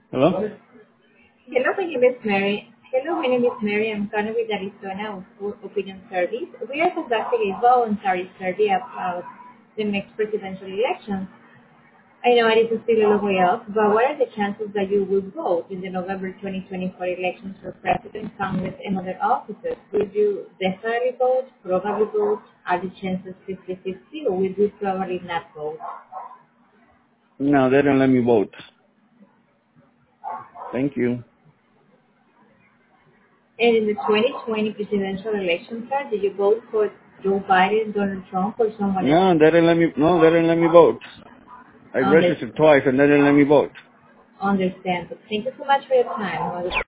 Hello? Hello, my name is Mary. Hello, my name is Mary. I'm calling with Arizona Opinion Service. We are conducting a voluntary survey about the next presidential election. I know it is still a long way off, but what are the chances that you will vote in the November 2024 elections for President, Congress, and other offices? Will you definitely vote, probably vote? Are the chances 50-50, or will you probably not vote? No, they didn't let me vote. Thank you. And in the 2020 presidential election, sir, did you vote for Joe Biden, Donald Trump, or someone else? No, they didn't let me vote. I Under- registered twice and they didn't let me vote. Understand. Thank you so much for your time.